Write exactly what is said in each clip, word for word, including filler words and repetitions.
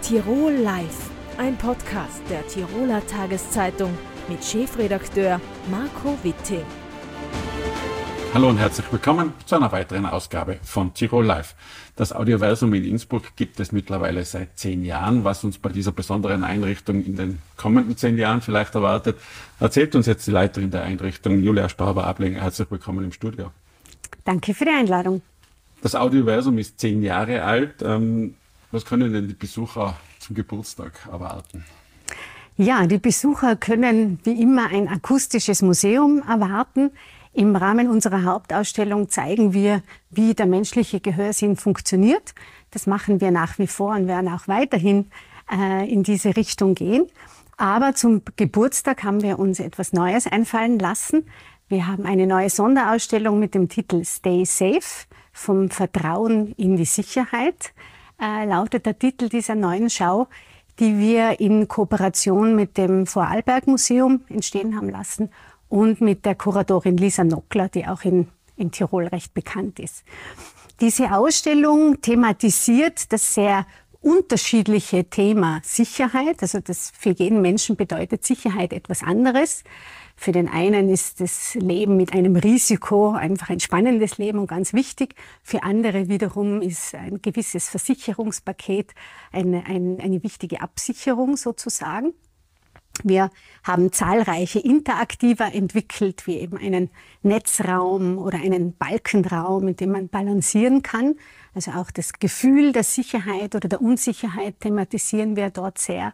Tirol Live, ein Podcast der Tiroler Tageszeitung mit Chefredakteur Marco Witting. Hallo und herzlich willkommen zu einer weiteren Ausgabe von Tirol Live. Das Audioversum in Innsbruck gibt es mittlerweile seit zehn Jahren. Was uns bei dieser besonderen Einrichtung in den kommenden zehn Jahren vielleicht erwartet, erzählt uns jetzt die Leiterin der Einrichtung, Julia Stauber-Ablinger. Herzlich willkommen im Studio. Danke für die Einladung. Das Audioversum ist zehn Jahre alt. Was können denn die Besucher zum Geburtstag erwarten? Ja, die Besucher können wie immer ein akustisches Museum erwarten. Im Rahmen unserer Hauptausstellung zeigen wir, wie der menschliche Gehörsinn funktioniert. Das machen wir nach wie vor und werden auch weiterhin äh, in diese Richtung gehen. Aber zum Geburtstag haben wir uns etwas Neues einfallen lassen. Wir haben eine neue Sonderausstellung mit dem Titel Stay Safe, vom Vertrauen in die Sicherheit. Äh, lautet der Titel dieser neuen Schau, die wir in Kooperation mit dem Vorarlberg-Museum entstehen haben lassen und mit der Kuratorin Lisa Nockler, die auch in, in Tirol recht bekannt ist. Diese Ausstellung thematisiert das sehr unterschiedliche Thema Sicherheit. Also das für jeden Menschen bedeutet Sicherheit etwas anderes. Für den einen ist das Leben mit einem Risiko einfach ein spannendes Leben und ganz wichtig. Für andere wiederum ist ein gewisses Versicherungspaket eine, eine, eine wichtige Absicherung sozusagen. Wir haben zahlreiche Interaktiver entwickelt, wie eben einen Netzraum oder einen Balkenraum, in dem man balancieren kann. Also auch das Gefühl der Sicherheit oder der Unsicherheit thematisieren wir dort sehr.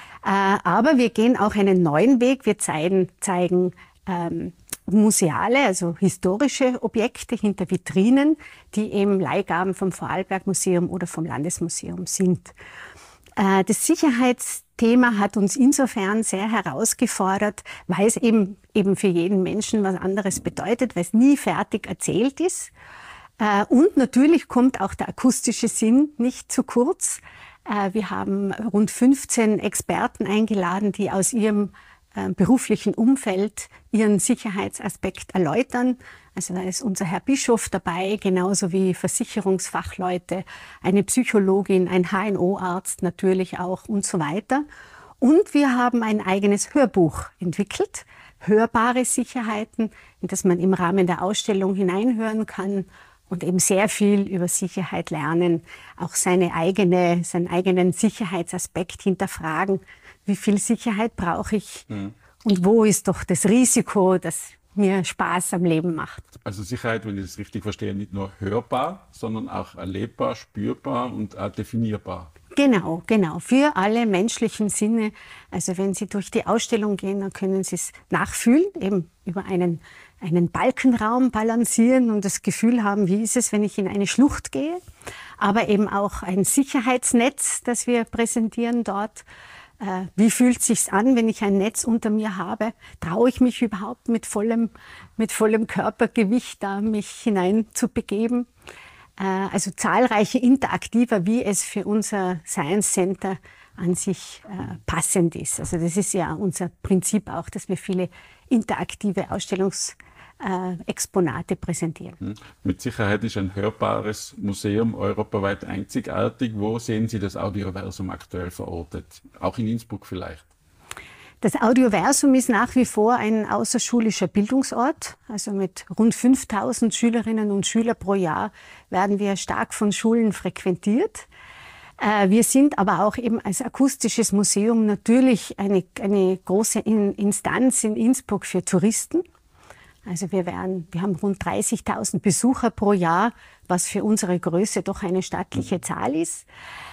Aber wir gehen auch einen neuen Weg. Wir zeigen, zeigen ähm, museale, also historische Objekte hinter Vitrinen, die eben Leihgaben vom Vorarlberg-Museum oder vom Landesmuseum sind. Äh, das Sicherheitsthema hat uns insofern sehr herausgefordert, weil es eben, eben für jeden Menschen was anderes bedeutet, weil es nie fertig erzählt ist. Äh, und natürlich kommt auch der akustische Sinn nicht zu kurz. Wir haben rund fünfzehn Experten eingeladen, die aus ihrem äh, beruflichen Umfeld ihren Sicherheitsaspekt erläutern. Also da ist unser Herr Bischof dabei, genauso wie Versicherungsfachleute, eine Psychologin, ein H N O-Arzt natürlich auch und so weiter. Und wir haben ein eigenes Hörbuch entwickelt, hörbare Sicherheiten, in das man im Rahmen der Ausstellung hineinhören kann. Und eben sehr viel über Sicherheit lernen, auch seine eigene, seinen eigenen Sicherheitsaspekt hinterfragen. Wie viel Sicherheit brauche ich? Mhm. Und wo ist doch das Risiko, das mir Spaß am Leben macht? Also Sicherheit, wenn ich das richtig verstehe, nicht nur hörbar, sondern auch erlebbar, spürbar und auch definierbar. Genau, genau. Für alle menschlichen Sinne. Also wenn Sie durch die Ausstellung gehen, dann können Sie es nachfühlen, eben über einen einen Balkenraum balancieren und das Gefühl haben, wie ist es, wenn ich in eine Schlucht gehe. Aber eben auch ein Sicherheitsnetz, das wir präsentieren dort. Äh, wie fühlt es sich an, wenn ich ein Netz unter mir habe? Traue ich mich überhaupt mit vollem, mit vollem Körpergewicht da mich hineinzubegeben? Äh, also zahlreiche Interaktiver, wie es für unser Science Center an sich äh, passend ist. Also das ist ja unser Prinzip auch, dass wir viele interaktive Ausstellungs Äh, Exponate präsentieren. Mit Sicherheit ist ein hörbares Museum europaweit einzigartig. Wo sehen Sie das Audioversum aktuell verortet? Auch in Innsbruck vielleicht? Das Audioversum ist nach wie vor ein außerschulischer Bildungsort. Also mit rund fünftausend Schülerinnen und Schülern pro Jahr werden wir stark von Schulen frequentiert. Äh, wir sind aber auch eben als akustisches Museum natürlich eine, eine große in, Instanz in Innsbruck für Touristen. Also wir, werden, wir haben rund dreißigtausend Besucher pro Jahr, was für unsere Größe doch eine stattliche Zahl ist.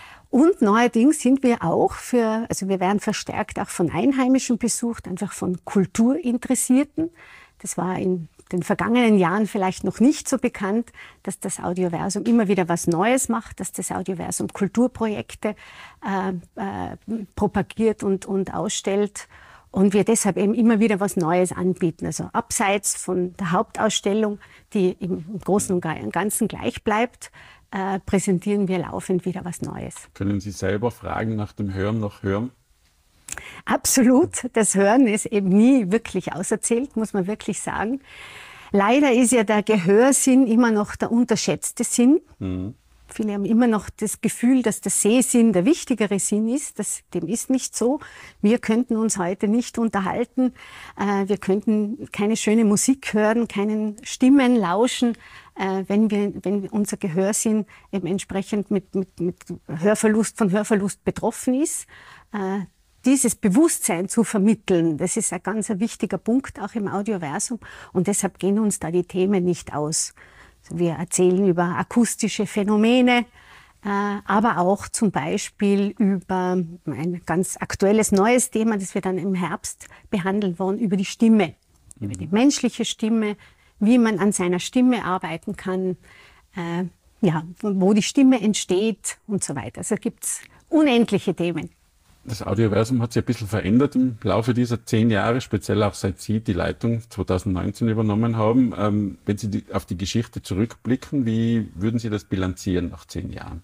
Und neuerdings sind wir auch für, also wir werden verstärkt auch von Einheimischen besucht, einfach von Kulturinteressierten. Das war in den vergangenen Jahren vielleicht noch nicht so bekannt, dass das Audioversum immer wieder was Neues macht, dass das Audioversum Kulturprojekte äh, äh, propagiert und, und ausstellt. Und wir deshalb eben immer wieder was Neues anbieten. Also abseits von der Hauptausstellung, die im Großen und Ganzen gleich bleibt, äh, präsentieren wir laufend wieder was Neues. Können Sie selber fragen nach dem Hören noch hören? Absolut. Das Hören ist eben nie wirklich auserzählt, muss man wirklich sagen. Leider ist ja der Gehörsinn immer noch der unterschätzte Sinn. Mhm. Viele haben immer noch das Gefühl, dass der Sehsinn der wichtigere Sinn ist. Das, dem ist nicht so. Wir könnten uns heute nicht unterhalten. Äh, wir könnten keine schöne Musik hören, keinen Stimmen lauschen, äh, wenn wir, wenn unser Gehörsinn eben entsprechend mit, mit, mit Hörverlust, von Hörverlust betroffen ist. Äh, dieses Bewusstsein zu vermitteln, das ist ein ganz wichtiger Punkt auch im Audioversum. Und deshalb gehen uns da die Themen nicht aus. Wir erzählen über akustische Phänomene, äh, aber auch zum Beispiel über ein ganz aktuelles neues Thema, das wir dann im Herbst behandeln wollen, über die Stimme, mhm. über die menschliche Stimme, wie man an seiner Stimme arbeiten kann, äh, ja, wo die Stimme entsteht und so weiter. Also gibt es unendliche Themen. Das Audioversum hat sich ein bisschen verändert im Laufe dieser zehn Jahre, speziell auch seit Sie die Leitung zwanzig neunzehn übernommen haben. Ähm, wenn Sie die, auf die Geschichte zurückblicken, wie würden Sie das bilanzieren nach zehn Jahren?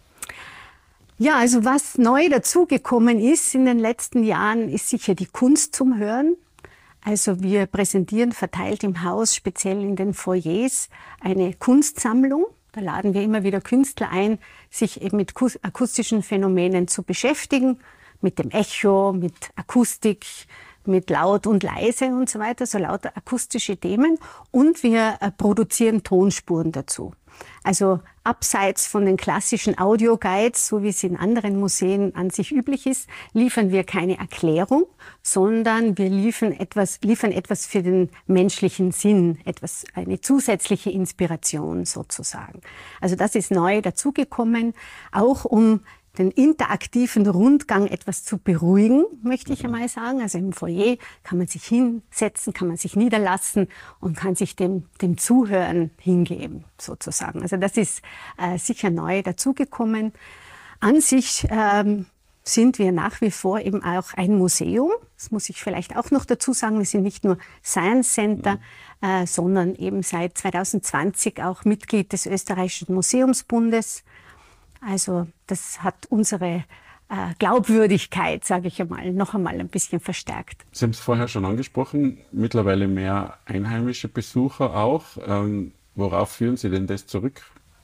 Ja, also was neu dazugekommen ist in den letzten Jahren, ist sicher die Kunst zum Hören. Also wir präsentieren verteilt im Haus, speziell in den Foyers, eine Kunstsammlung. Da laden wir immer wieder Künstler ein, sich eben mit akustischen Phänomenen zu beschäftigen, mit dem Echo, mit Akustik, mit laut und leise und so weiter, so lauter akustische Themen. Und wir äh, produzieren Tonspuren dazu. Also abseits von den klassischen Audioguides, so wie es in anderen Museen an sich üblich ist, liefern wir keine Erklärung, sondern wir liefern etwas, liefern etwas für den menschlichen Sinn, etwas, eine zusätzliche Inspiration sozusagen. Also das ist neu dazugekommen, auch um den interaktiven Rundgang etwas zu beruhigen, möchte ich einmal sagen. Also im Foyer kann man sich hinsetzen, kann man sich niederlassen und kann sich dem, dem Zuhören hingeben, sozusagen. Also das ist äh, sicher neu dazugekommen. An sich ähm, sind wir nach wie vor eben auch ein Museum. Das muss ich vielleicht auch noch dazu sagen. Wir sind nicht nur Science Center, äh, sondern eben seit zwanzig zwanzig auch Mitglied des Österreichischen Museumsbundes. Also das hat unsere äh, Glaubwürdigkeit, sage ich einmal, noch einmal ein bisschen verstärkt. Sie haben es vorher schon angesprochen, mittlerweile mehr einheimische Besucher auch. Ähm, worauf führen Sie denn das zurück?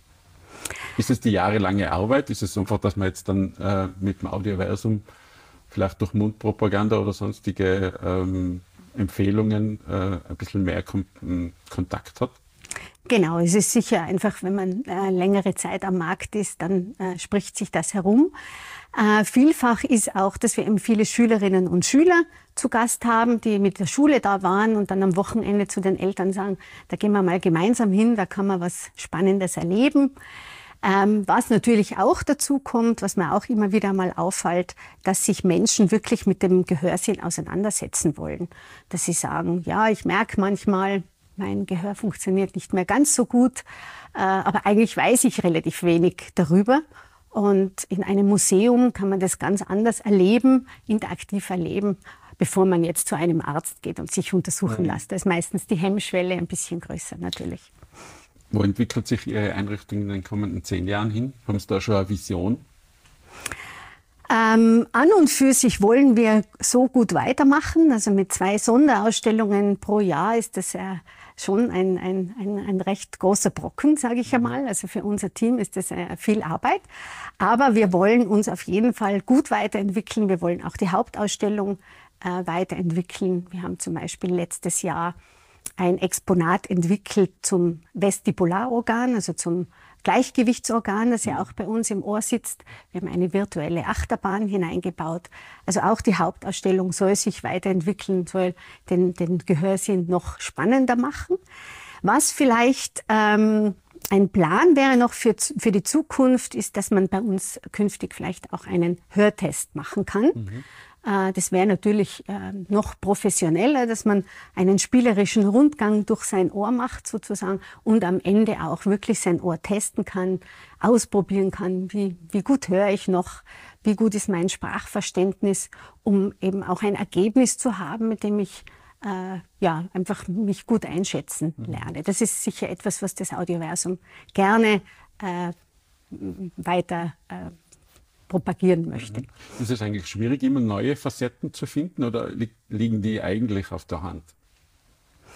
Ist es die jahrelange Arbeit? Ist es einfach, dass man jetzt dann äh, mit dem Audioversum vielleicht durch Mundpropaganda oder sonstige ähm, Empfehlungen äh, ein bisschen mehr Kon Kontakt hat? Genau, es ist sicher einfach, wenn man äh, längere Zeit am Markt ist, dann äh, spricht sich das herum. Äh, vielfach ist auch, dass wir eben viele Schülerinnen und Schüler zu Gast haben, die mit der Schule da waren und dann am Wochenende zu den Eltern sagen, da gehen wir mal gemeinsam hin, da kann man was Spannendes erleben. Ähm, was natürlich auch dazu kommt, was mir auch immer wieder mal auffällt, dass sich Menschen wirklich mit dem Gehörsinn auseinandersetzen wollen. Dass sie sagen, ja, ich merke manchmal, mein Gehör funktioniert nicht mehr ganz so gut, äh, aber eigentlich weiß ich relativ wenig darüber. Und in einem Museum kann man das ganz anders erleben, interaktiv erleben, bevor man jetzt zu einem Arzt geht und sich untersuchen lässt. Da ist meistens die Hemmschwelle ein bisschen größer natürlich. Wo entwickelt sich Ihre Einrichtung in den kommenden zehn Jahren hin? Haben Sie da schon eine Vision? Ähm, an und für sich wollen wir so gut weitermachen. Also mit zwei Sonderausstellungen pro Jahr ist das äh, schon ein, ein, ein, ein recht großer Brocken, sage ich einmal. Also für unser Team ist das äh, viel Arbeit. Aber wir wollen uns auf jeden Fall gut weiterentwickeln. Wir wollen auch die Hauptausstellung äh, weiterentwickeln. Wir haben zum Beispiel letztes Jahr ein Exponat entwickelt zum Vestibularorgan, also zum Gleichgewichtsorgan, das ja auch bei uns im Ohr sitzt. Wir haben eine virtuelle Achterbahn hineingebaut. Also auch die Hauptausstellung soll sich weiterentwickeln, soll den, den Gehörsinn noch spannender machen. Was vielleicht ähm, ein Plan wäre noch für, für die Zukunft, ist, dass man bei uns künftig vielleicht auch einen Hörtest machen kann. Mhm. Das wäre natürlich noch professioneller, dass man einen spielerischen Rundgang durch sein Ohr macht sozusagen und am Ende auch wirklich sein Ohr testen kann, ausprobieren kann, wie, wie gut höre ich noch, wie gut ist mein Sprachverständnis, um eben auch ein Ergebnis zu haben, mit dem ich äh, ja einfach mich gut einschätzen lerne. Das ist sicher etwas, was das Audioversum gerne äh, weiter äh, propagieren möchte. Ist es eigentlich schwierig, immer neue Facetten zu finden oder li liegen die eigentlich auf der Hand?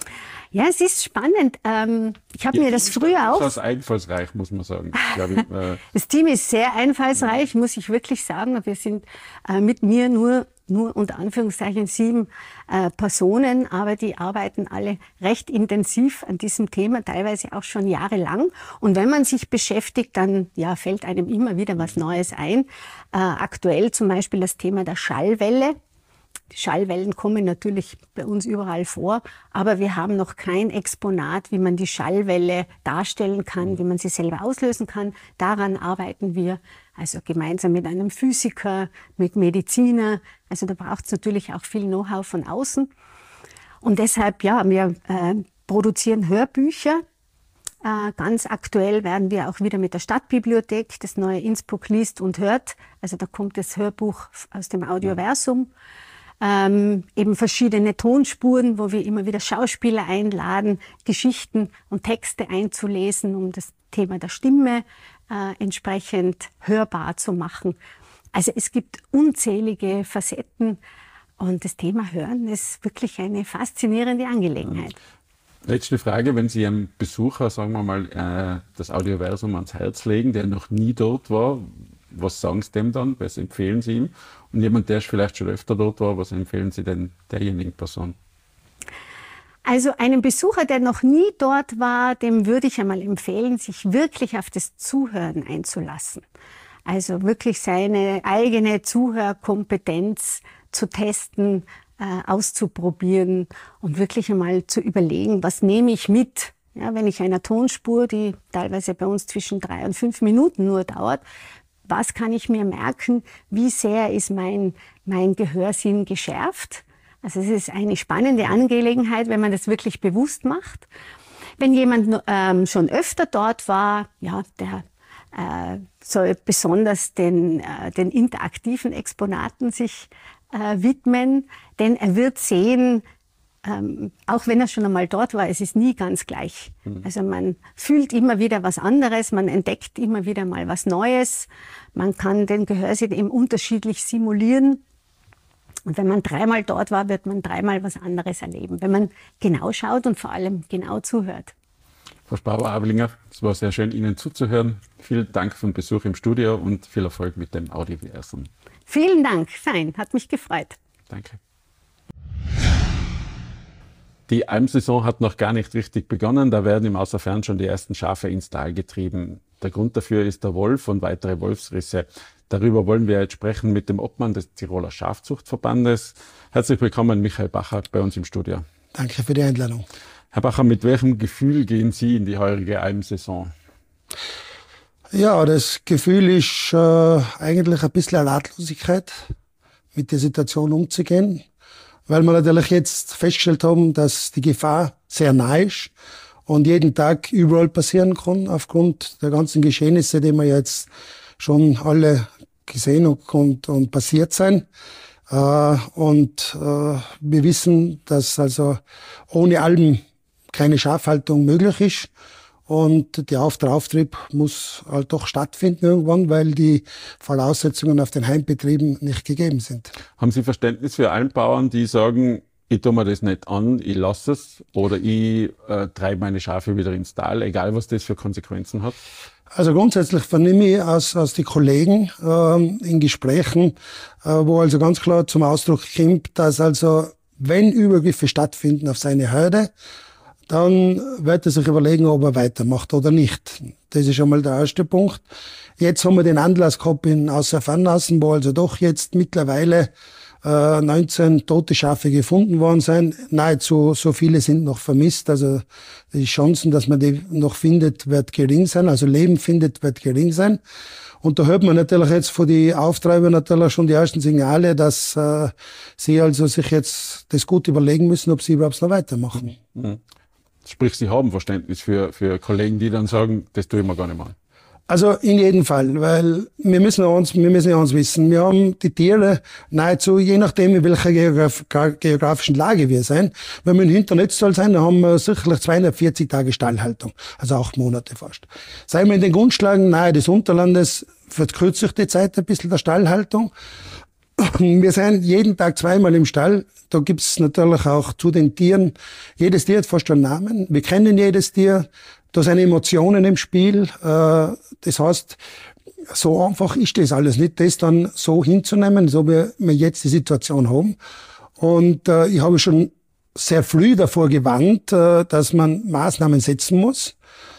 Ja, es ist spannend. Ähm, ich habe ja, mir das früher auch... Das ist einfallsreich, muss man sagen. Ich, äh das Team ist sehr einfallsreich, muss ich wirklich sagen. Wir sind äh, mit mir nur, nur unter Anführungszeichen sieben äh, Personen, aber die arbeiten alle recht intensiv an diesem Thema, teilweise auch schon jahrelang. Und wenn man sich beschäftigt, dann ja, fällt einem immer wieder was Neues ein. Äh, aktuell zum Beispiel das Thema der Schallwelle. Die Schallwellen kommen natürlich bei uns überall vor, aber wir haben noch kein Exponat, wie man die Schallwelle darstellen kann, wie man sie selber auslösen kann. Daran arbeiten wir, also gemeinsam mit einem Physiker, mit Mediziner. Also da braucht es natürlich auch viel Know-how von außen. Und deshalb, ja, wir äh, produzieren Hörbücher. Äh, ganz aktuell werden wir auch wieder mit der Stadtbibliothek, das neue Innsbruck liest und hört. Also da kommt das Hörbuch aus dem Audioversum. Ähm, eben verschiedene Tonspuren, wo wir immer wieder Schauspieler einladen, Geschichten und Texte einzulesen, um das Thema der Stimme äh, entsprechend hörbar zu machen. Also es gibt unzählige Facetten und das Thema Hören ist wirklich eine faszinierende Angelegenheit. Letzte Frage, wenn Sie einem Besucher, sagen wir mal, äh, das Audioversum ans Herz legen, der noch nie dort war, was sagen Sie dem dann? Was empfehlen Sie ihm? Und jemand, der vielleicht schon öfter dort war, was empfehlen Sie denn derjenigen Person? Also einem Besucher, der noch nie dort war, dem würde ich einmal empfehlen, sich wirklich auf das Zuhören einzulassen. Also wirklich seine eigene Zuhörkompetenz zu testen, äh, auszuprobieren und wirklich einmal zu überlegen, was nehme ich mit? Ja, wenn ich einer Tonspur, die teilweise bei uns zwischen drei und fünf Minuten nur dauert, was kann ich mir merken? Wie sehr ist mein, mein Gehörsinn geschärft? Also es ist eine spannende Angelegenheit, wenn man das wirklich bewusst macht. Wenn jemand ähm, schon öfter dort war, ja, der äh, soll besonders den, äh, den interaktiven Exponaten sich äh, widmen, denn er wird sehen, Ähm, auch wenn er schon einmal dort war, es ist nie ganz gleich. Mhm. Also man fühlt immer wieder was anderes, man entdeckt immer wieder mal was Neues. Man kann den Gehörsinn eben unterschiedlich simulieren. Und wenn man dreimal dort war, wird man dreimal was anderes erleben, wenn man genau schaut und vor allem genau zuhört. Frau Spauer-Ablinger, es war sehr schön, Ihnen zuzuhören. Vielen Dank für den Besuch im Studio und viel Erfolg mit dem Audioversum. Vielen Dank, fein, hat mich gefreut. Danke. Die Almsaison hat noch gar nicht richtig begonnen, da werden im Außerfern schon die ersten Schafe ins Tal getrieben. Der Grund dafür ist der Wolf und weitere Wolfsrisse. Darüber wollen wir jetzt sprechen mit dem Obmann des Tiroler Schafzuchtverbandes. Herzlich willkommen, Michael Bacher, bei uns im Studio. Danke für die Einladung. Herr Bacher, mit welchem Gefühl gehen Sie in die heurige Almsaison? Ja, das Gefühl ist äh, eigentlich ein bisschen eine Ratlosigkeit, mit der Situation umzugehen. Weil wir natürlich jetzt festgestellt haben, dass die Gefahr sehr nah ist und jeden Tag überall passieren kann, aufgrund der ganzen Geschehnisse, die wir jetzt schon alle gesehen und, und passiert sind. Äh, und äh, wir wissen, dass also ohne Alm keine Schafhaltung möglich ist. Und der Auftrieb muss halt doch stattfinden irgendwann, weil die Voraussetzungen auf den Heimbetrieben nicht gegeben sind. Haben Sie Verständnis für Almbauern, die sagen, ich tue mir das nicht an, ich lasse es oder ich äh, treibe meine Schafe wieder ins Tal, egal was das für Konsequenzen hat? Also grundsätzlich vernehme ich aus, aus den Kollegen ähm, in Gesprächen, äh, wo also ganz klar zum Ausdruck kommt, dass also, wenn Übergriffe stattfinden auf seine Herde, dann wird er sich überlegen, ob er weitermacht oder nicht. Das ist schon mal der erste Punkt. Jetzt haben wir den Anlass gehabt in Außerfernlassen, wo also doch jetzt mittlerweile äh, neunzehn tote Schafe gefunden worden sind. Nahezu so viele sind noch vermisst. Also die Chancen, dass man die noch findet, wird gering sein. Also Leben findet, wird gering sein. Und da hört man natürlich jetzt von den Auftreibern natürlich schon die ersten Signale, dass äh, sie also sich jetzt das gut überlegen müssen, ob sie überhaupt noch weitermachen. Mhm. Sprich, Sie haben Verständnis für, für Kollegen, die dann sagen, das tue ich mir gar nicht mehr. Also in jedem Fall, weil wir müssen uns, wir müssen ja uns wissen, wir haben die Tiere nahezu, je nachdem in welcher Geograf, geografischen Lage wir sind, wenn wir in Hinternetztal sind, dann haben wir sicherlich zweihundertvierzig Tage Stallhaltung, also acht Monate fast. Seien wir in den Grundschlagen nahe des Unterlandes, verkürzt sich die Zeit ein bisschen der Stallhaltung. wir sind jeden Tag zweimal im Stall. Da gibt's natürlich auch zu den Tieren, jedes Tier hat fast einen Namen. Wir kennen jedes Tier. Da sind Emotionen im Spiel. Das heißt, so einfach ist das alles nicht, das dann so hinzunehmen, so wie wir jetzt die Situation haben. Und ich habe schon sehr früh davor gewarnt, dass man Maßnahmen setzen muss,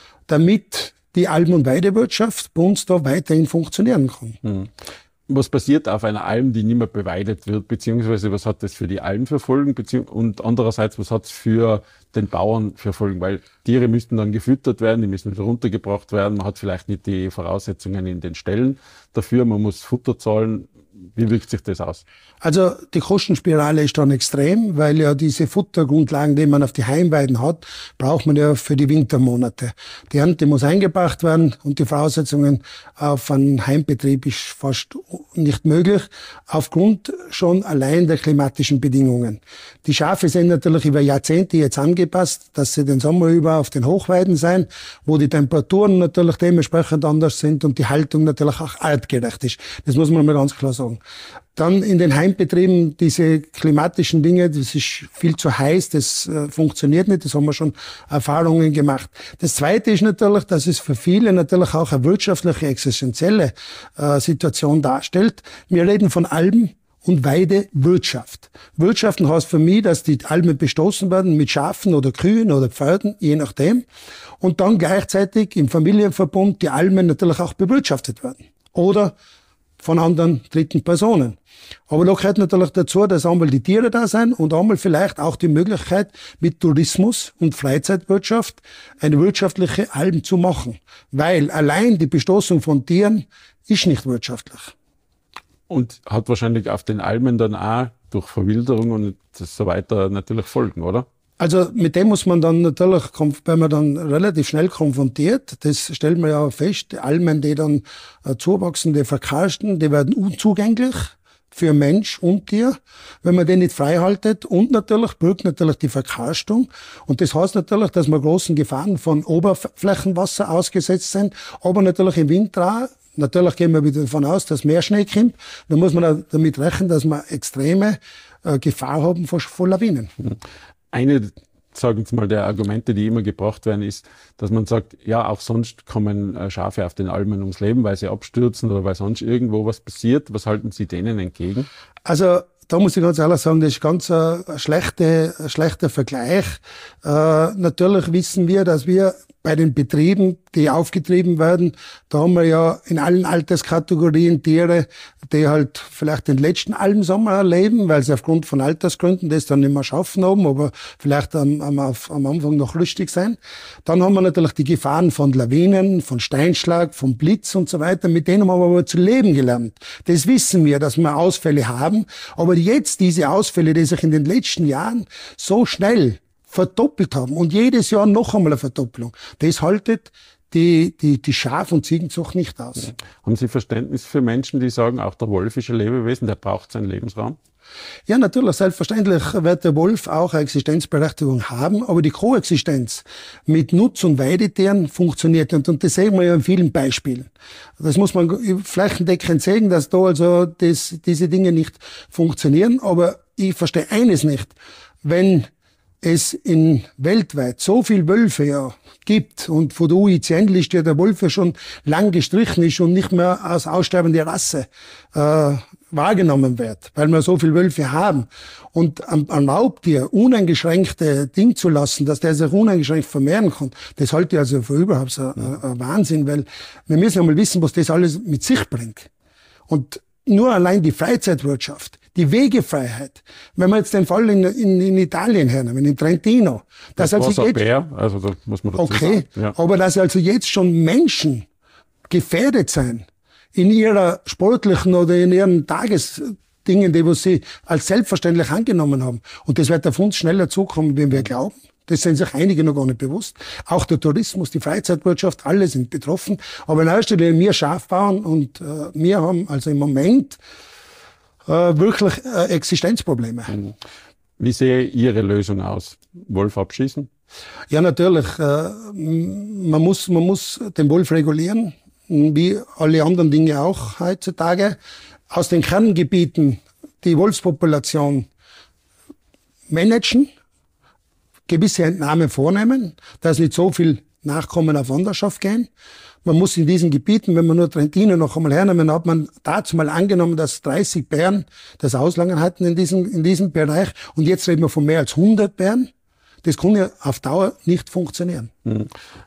damit die Alm- und Weidewirtschaft bei uns da weiterhin funktionieren kann. Hm. Was passiert auf einer Alm, die nicht mehr beweidet wird, beziehungsweise was hat das für die Alm für Folgen, und andererseits, was hat es für den Bauern für Folgen? Weil Tiere müssten dann gefüttert werden, die müssen wieder runtergebracht werden, man hat vielleicht nicht die Voraussetzungen in den Ställen dafür, man muss Futter zahlen. Wie wirkt sich das aus? Also die Kostenspirale ist dann extrem, weil ja diese Futtergrundlagen, die man auf die Heimweiden hat, braucht man ja für die Wintermonate. Die Ernte muss eingebracht werden und die Voraussetzungen auf einen Heimbetrieb ist fast nicht möglich, aufgrund schon allein der klimatischen Bedingungen. Die Schafe sind natürlich über Jahrzehnte jetzt angepasst, dass sie den Sommer über auf den Hochweiden sein, wo die Temperaturen natürlich dementsprechend anders sind und die Haltung natürlich auch artgerecht ist. Das muss man mal ganz klar sagen. Dann in den Heimbetrieben diese klimatischen Dinge, das ist viel zu heiß, das äh, funktioniert nicht, das haben wir schon Erfahrungen gemacht. Das Zweite ist natürlich, dass es für viele natürlich auch eine wirtschaftliche, existenzielle äh, Situation darstellt. Wir reden von Alm- und Weidewirtschaft. Wirtschaften heißt für mich, dass die Almen bestoßen werden mit Schafen oder Kühen oder Pferden, je nachdem. Und dann gleichzeitig im Familienverbund die Almen natürlich auch bewirtschaftet werden. Oder von anderen dritten Personen. Aber da gehört natürlich dazu, dass einmal die Tiere da sind und einmal vielleicht auch die Möglichkeit, mit Tourismus und Freizeitwirtschaft eine wirtschaftliche Alm zu machen. Weil allein die Bestoßung von Tieren ist nicht wirtschaftlich. Und hat wahrscheinlich auf den Almen dann auch durch Verwilderung und so weiter natürlich Folgen, oder? Also mit dem muss man dann natürlich, wenn man dann relativ schnell konfrontiert, das stellt man ja fest, die Almen, die dann äh, zuwachsen, die verkarsten, die werden unzugänglich für Mensch und Tier, wenn man den nicht freihaltet. Und natürlich birgt natürlich die Verkarstung. Und das heißt natürlich, dass wir großen Gefahren von Oberflächenwasser ausgesetzt sind, aber natürlich im Winter auch. Natürlich gehen wir wieder davon aus, dass mehr Schnee kommt. Dann muss man auch damit rechnen, dass wir extreme äh, Gefahr haben vor, vor Lawinen. Eine, sagen Sie mal, der Argumente, die immer gebracht werden, ist, dass man sagt, ja, auch sonst kommen äh, Schafe auf den Almen ums Leben, weil sie abstürzen oder weil sonst irgendwo was passiert. Was halten Sie denen entgegen? Also da muss ich ganz ehrlich sagen, das ist ganz ein, ein, schlechte, ein schlechter Vergleich. Äh, natürlich wissen wir, dass wir bei den Betrieben, die aufgetrieben werden, da haben wir ja in allen Alterskategorien Tiere, die halt vielleicht den letzten Almsommer erleben, weil sie aufgrund von Altersgründen das dann nicht mehr schaffen haben, aber vielleicht am, am, am Anfang noch lustig sein. Dann haben wir natürlich die Gefahren von Lawinen, von Steinschlag, von Blitz und so weiter. Mit denen haben wir aber zu leben gelernt. Das wissen wir, dass wir Ausfälle haben. Aber jetzt diese Ausfälle, die sich in den letzten Jahren so schnell verdoppelt haben und jedes Jahr noch einmal eine Verdoppelung, das haltet die, die, die Schaf- und Ziegenzucht nicht aus. Ja. Haben Sie Verständnis für Menschen, die sagen, auch der Wolf ist ein Lebewesen, der braucht seinen Lebensraum? Ja, natürlich, selbstverständlich wird der Wolf auch eine Existenzberechtigung haben, aber die Koexistenz mit Nutz- und Weidetieren funktioniert nicht. Und das sehen wir ja in vielen Beispielen. Das muss man flächendeckend sehen, dass da also das, diese Dinge nicht funktionieren. Aber ich verstehe eines nicht. Wenn es in weltweit so viel Wölfe ja gibt und von der U I C N-Liste der Wolf ja schon lang gestrichen ist und nicht mehr als aussterbende Rasse äh, wahrgenommen wird, weil wir so viel Wölfe haben und am, am Raubtier uneingeschränkte Ding zu lassen, dass der sich uneingeschränkt vermehren kann, das halte ich also für überhaupt so ein, ein Wahnsinn, weil wir müssen ja mal wissen, was das alles mit sich bringt. Und nur allein die Freizeitwirtschaft, die Wegefreiheit. Wenn wir jetzt den Fall in, in, in Italien hernehmen, in Trentino. Das also war so Bär, also da muss man dazu okay, sagen. Ja. Aber dass also jetzt schon Menschen gefährdet sein in ihrer sportlichen oder in ihren Tagesdingen, die was sie als selbstverständlich angenommen haben. Und das wird auf uns schneller zukommen, wie wir glauben. Das sind sich einige noch gar nicht bewusst. Auch der Tourismus, die Freizeitwirtschaft, alle sind betroffen. Aber in erster Linie wir Schafbauern und äh, wir haben also im Moment äh, wirklich äh, Existenzprobleme. Wie sehe Ihre Lösung aus? Wolf abschießen? Ja, natürlich. Äh, man muss, man muss den Wolf regulieren, wie alle anderen Dinge auch heutzutage. Aus den Kerngebieten die Wolfspopulation managen, gewisse Entnahmen vornehmen, dass nicht so viel Nachkommen auf Wanderschaft gehen. Man muss in diesen Gebieten, wenn man nur Trentino noch einmal hernehmen, hat man dazu mal angenommen, dass dreißig Bären das Auslangen hatten in diesem, in diesem Bereich. Und jetzt reden wir von mehr als hundert Bären. Das kann ja auf Dauer nicht funktionieren. Mhm.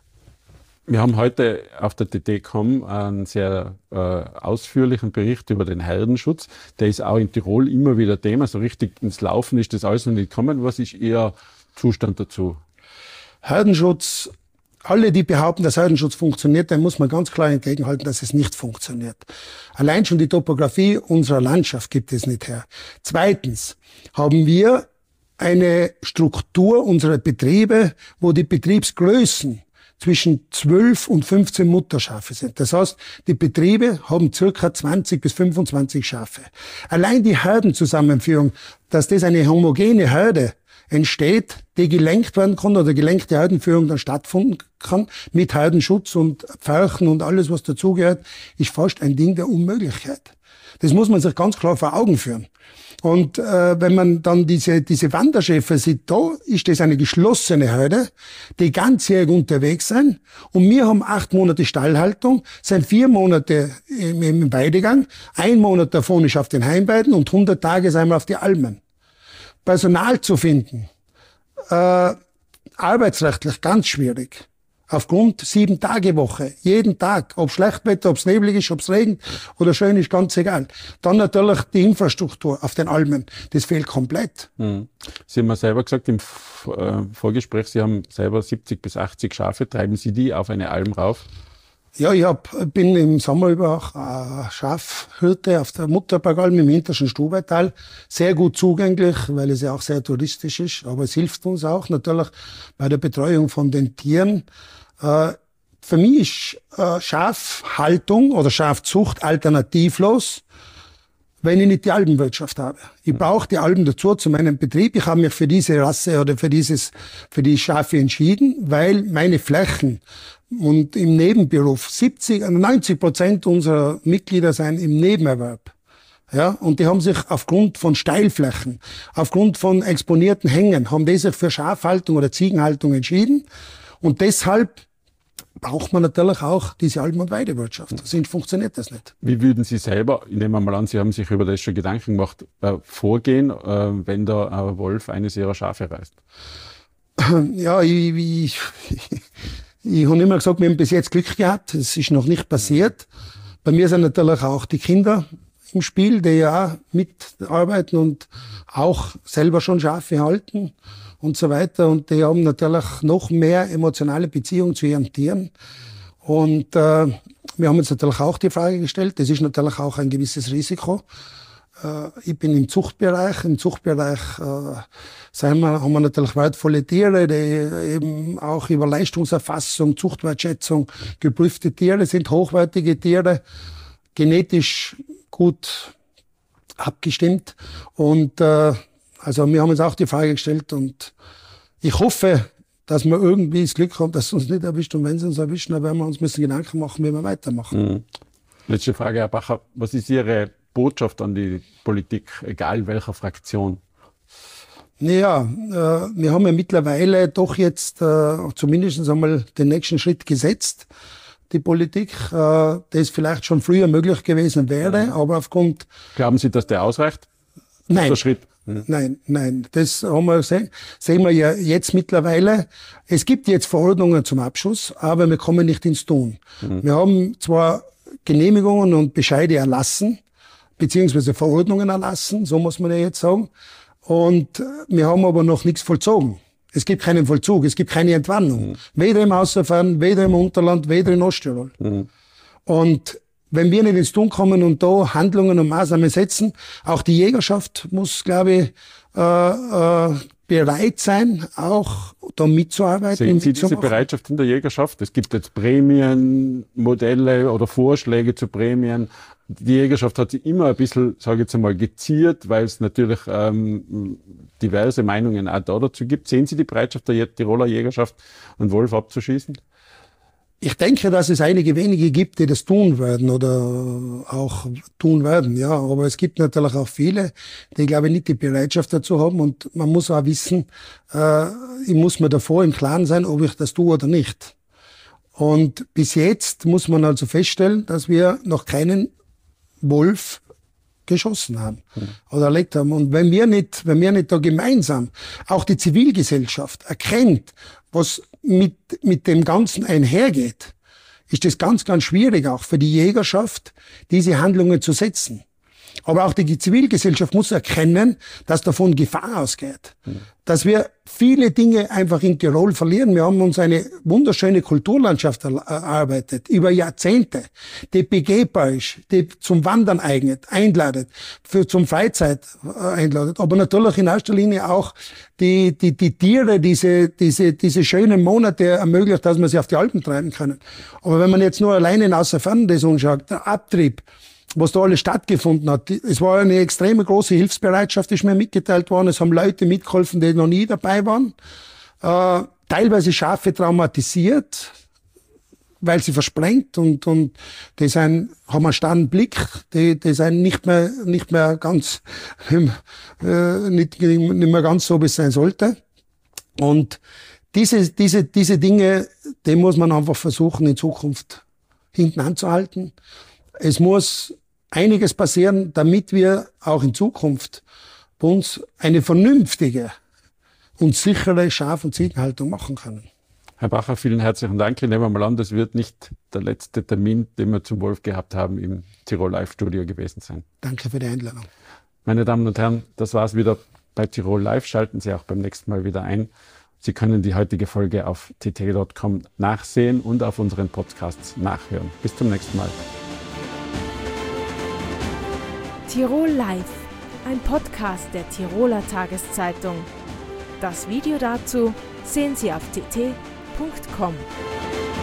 Wir haben heute auf der T T Punkt com einen sehr äh, ausführlichen Bericht über den Herdenschutz. Der ist auch in Tirol immer wieder Thema. So richtig ins Laufen ist das alles noch nicht gekommen. Was ist Ihr Zustand dazu? Herdenschutz, alle, die behaupten, dass Herdenschutz funktioniert, dann muss man ganz klar entgegenhalten, dass es nicht funktioniert. Allein schon die Topografie unserer Landschaft gibt es nicht her. Zweitens haben wir eine Struktur unserer Betriebe, wo die Betriebsgrößen zwischen zwölf und fünfzehn Mutterschafe sind. Das heißt, die Betriebe haben circa zwanzig bis fünfundzwanzig Schafe. Allein die Herdenzusammenführung, dass das eine homogene Herde entsteht, die gelenkt werden kann oder gelenkte Herdenführung dann stattfinden kann, mit Herdenschutz und Pferchen und alles, was dazugehört, ist fast ein Ding der Unmöglichkeit. Das muss man sich ganz klar vor Augen führen. Und äh, wenn man dann diese diese Wanderschäfer sieht, da ist das eine geschlossene Herde, die ganzjährig unterwegs sind. Und wir haben acht Monate Stallhaltung, sind vier Monate im, im Weidegang, ein Monat davon ist auf den Heimweiden und hundert Tage sind wir auf die Almen. Personal zu finden, äh, arbeitsrechtlich ganz schwierig. Aufgrund sieben Tage Woche, jeden Tag, ob Schlechtwetter, ob es neblig ist, ob es regnet oder schön ist, ganz egal. Dann natürlich die Infrastruktur auf den Almen, das fehlt komplett. Mhm. Sie haben ja selber gesagt im äh, Vorgespräch, Sie haben selber siebzig bis achtzig Schafe, treiben Sie die auf eine Alm rauf? Ja, ich hab, bin im Sommer über auch äh, Schafhirte auf der Mutterbergalm im hintersten Stubaital. Sehr gut zugänglich, weil es ja auch sehr touristisch ist. Aber es hilft uns auch natürlich bei der Betreuung von den Tieren. Äh, für mich ist äh, Schafhaltung oder Schafzucht alternativlos, wenn ich nicht die Alpenwirtschaft habe. Ich brauche die Alpen dazu zu meinem Betrieb. Ich habe mich für diese Rasse oder für dieses, für die Schafe entschieden, weil meine Flächen und im Nebenberuf siebzig, neunzig Prozent unserer Mitglieder sind im Nebenerwerb. Ja, und die haben sich aufgrund von Steilflächen, aufgrund von exponierten Hängen, haben die sich für Schafhaltung oder Ziegenhaltung entschieden. Und deshalb braucht man natürlich auch diese Alpen- und Weidewirtschaft. Sonst funktioniert das nicht. Wie würden Sie selber, ich nehme mal an, Sie haben sich über das schon Gedanken gemacht, äh, vorgehen, äh, wenn da ein Wolf eines Ihrer Schafe reißt? Ja, ich, ich, ich habe immer gesagt, wir haben bis jetzt Glück gehabt. Es ist noch nicht passiert. Bei mir sind natürlich auch die Kinder im Spiel, die ja auch mitarbeiten und auch selber schon Schafe halten und so weiter. Und die haben natürlich noch mehr emotionale Beziehung zu ihren Tieren. Und äh, wir haben uns natürlich auch die Frage gestellt, das ist natürlich auch ein gewisses Risiko. Äh, ich bin im Zuchtbereich. Im Zuchtbereich äh, sagen wir, haben wir natürlich wertvolle Tiere, die eben auch über Leistungserfassung, Zuchtwertschätzung geprüfte Tiere sind, hochwertige Tiere, genetisch gut abgestimmt. Und äh, also wir haben uns auch die Frage gestellt und ich hoffe, dass wir irgendwie das Glück haben, dass es uns nicht erwischt. Und wenn es uns erwischt, dann werden wir uns müssen Gedanken machen, wie wir weitermachen. Mhm. Letzte Frage, Herr Bacher. Was ist Ihre Botschaft an die Politik, egal welcher Fraktion? Ja, äh, wir haben ja mittlerweile doch jetzt äh, zumindest einmal den nächsten Schritt gesetzt. Die Politik, äh, das vielleicht schon früher möglich gewesen wäre, ja. aber aufgrund... Glauben Sie, dass der ausreicht? Nein. Der Schritt? Mhm. Nein, nein, das haben wir gesehen, sehen wir ja jetzt mittlerweile. Es gibt jetzt Verordnungen zum Abschuss, aber wir kommen nicht ins Tun. Mhm. Wir haben zwar Genehmigungen und Bescheide erlassen, beziehungsweise Verordnungen erlassen, so muss man ja jetzt sagen, und wir haben aber noch nichts vollzogen. Es gibt keinen Vollzug, es gibt keine Entwarnung. Mhm. Weder im Außerfern, weder im Unterland, weder in Osttirol. Mhm. Und wenn wir nicht ins Tun kommen und da Handlungen und Maßnahmen setzen, auch die Jägerschaft muss, glaube ich, äh, äh, bereit sein, auch da mitzuarbeiten. Sehen Sie diese Bereitschaft in der Jägerschaft? Es gibt jetzt Prämienmodelle oder Vorschläge zu Prämien. Die Jägerschaft hat sich immer ein bisschen, sage ich jetzt einmal, geziert, weil es natürlich ähm, diverse Meinungen auch da dazu gibt. Sehen Sie die Bereitschaft der Tiroler Jägerschaft, einen Wolf abzuschießen? Ich denke, dass es einige wenige gibt, die das tun werden oder auch tun werden, ja. Aber es gibt natürlich auch viele, die, glaube ich, nicht die Bereitschaft dazu haben. Und man muss auch wissen, äh, ich muss mir davor im Klaren sein, ob ich das tue oder nicht. Und bis jetzt muss man also feststellen, dass wir noch keinen Wolf geschossen haben mhm. oder erlegt haben. Und wenn wir nicht, wenn wir nicht da gemeinsam, auch die Zivilgesellschaft erkennt, was mit, mit dem Ganzen einhergeht, ist das ganz, ganz schwierig auch für die Jägerschaft, diese Handlungen zu setzen. Aber auch die Zivilgesellschaft muss erkennen, dass davon Gefahr ausgeht. Mhm. Dass wir viele Dinge einfach in Tirol verlieren. Wir haben uns eine wunderschöne Kulturlandschaft erarbeitet, über Jahrzehnte, die begehbar ist, die zum Wandern eignet, einladet, für zum Freizeit einladet. Aber natürlich in erster Linie auch die, die, die Tiere, diese, diese, diese schönen Monate ermöglicht, dass man sie auf die Alpen treiben können. Aber wenn man jetzt nur alleine in Außerfern das anschaut, der Abtrieb, was da alles stattgefunden hat. Es war eine extrem große Hilfsbereitschaft, ist mir mitgeteilt worden. Es haben Leute mitgeholfen, die noch nie dabei waren. Äh, teilweise Schafe traumatisiert, weil sie versprengt und, und die sind, haben einen starren Blick, die, die sind nicht mehr, nicht mehr ganz, äh, nicht, nicht mehr ganz so, wie es sein sollte. Und diese, diese, diese Dinge, die muss man einfach versuchen, in Zukunft hinten anzuhalten. Es muss einiges passieren, damit wir auch in Zukunft bei uns eine vernünftige und sichere Schaf- und Ziegenhaltung machen können. Herr Bacher, vielen herzlichen Dank. Ich nehme mal an, das wird nicht der letzte Termin, den wir zum Wolf gehabt haben, im Tirol Live Studio gewesen sein. Danke für die Einladung. Meine Damen und Herren, das war es wieder bei Tirol Live. Schalten Sie auch beim nächsten Mal wieder ein. Sie können die heutige Folge auf t t punkt com nachsehen und auf unseren Podcasts nachhören. Bis zum nächsten Mal. Tirol Live, ein Podcast der Tiroler Tageszeitung. Das Video dazu sehen Sie auf t t punkt com.